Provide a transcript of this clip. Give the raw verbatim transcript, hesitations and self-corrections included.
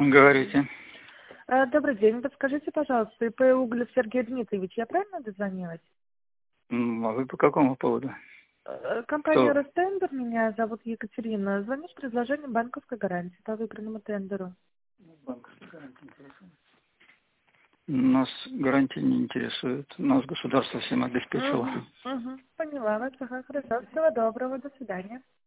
Говорите. А, Добрый день. Подскажите, пожалуйста, ИП Углев Сергей Дмитриевич, я правильно дозвонилась? М, А вы по какому поводу? Э, Компания Кто? Ростендер, меня зовут Екатерина. Звоню с предложением банковской гарантии по выбранному тендеру. Банковская гарантия интересует. Нас гарантии не интересует. Нас государство всем обеспечило. Угу, угу. Поняла вас. Ага, хорошо. Всего доброго. До свидания.